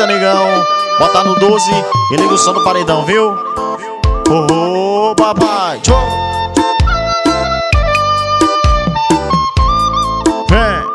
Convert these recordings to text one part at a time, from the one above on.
Eita, negão, bota no 12 e liga o som do paredão, viu? Oh, papai, tchau. Vem.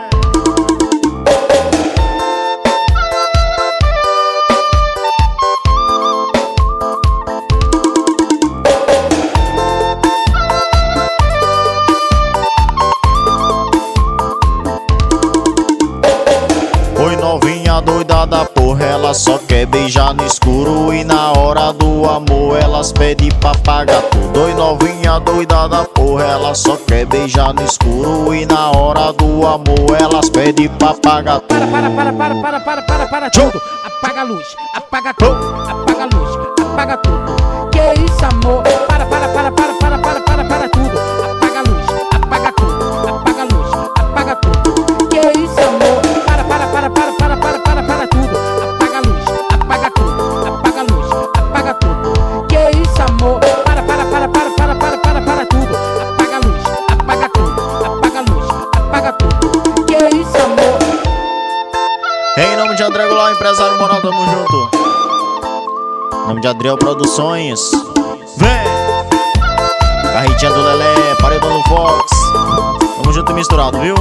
Oi, novinha doida da porra, ela só quer beijar no escuro. E na hora do amor elas pedem pra pagar tudo. Oi, novinha doida da porra, ela só quer beijar no escuro. E na hora do amor elas pedem pra pagar tudo. Para tudo. Apaga a luz, apaga tudo, apaga a luz, apaga tudo. Que isso, amor? Para tudo. Apaga a luz, apaga tudo, apaga a luz, apaga tudo. Que isso, amor? Para tudo. Apaga a luz, apaga tudo, apaga a luz, apaga tudo. Que isso, amor? Para tudo. Apaga a luz, apaga tudo, apaga a luz, apaga tudo. Que isso, amor? Em nome de André Goulart, empresário moral, tamo junto. Em nome de Adriel Produções. Vem! Carretinha do Lelé, paredão do Fox. Tamo junto e misturado, viu?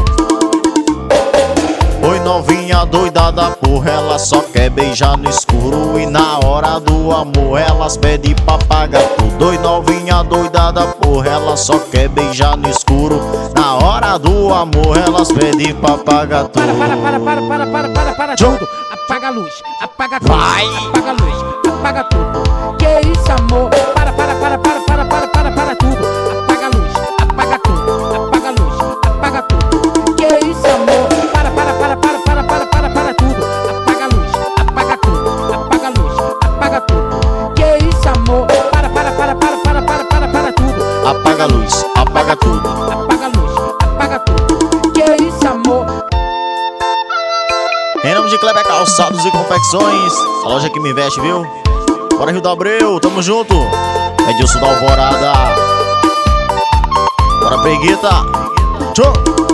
Oi, novinha doida da porra, ela só quer beijar no escuro. E na hora do amor elas pedem pra pagar tudo. Oi, novinha doida da porra, ela só quer beijar no escuro. Na hora do amor elas pedem pra pagar tudo. Para tudo. Apaga a luz, apaga tudo. Vai. Apaga a luz, apaga tudo. Que isso, amor? Para tudo. Apaga a luz, apaga tudo. Apaga a luz, apaga tudo. Que isso, amor? Para tudo. Apaga a luz, apaga tudo. Apaga a luz, apaga tudo. Que isso, amor? Para tudo. Apaga a luz, apaga tudo. Apaga a luz, apaga tudo. Que isso, amor? Em nome de Kleber Calçados e Confecções, a loja que me veste, viu? Bora Rio do Abreu, tamo junto. Edilson da Alvorada. Bora Preguita. Tchau.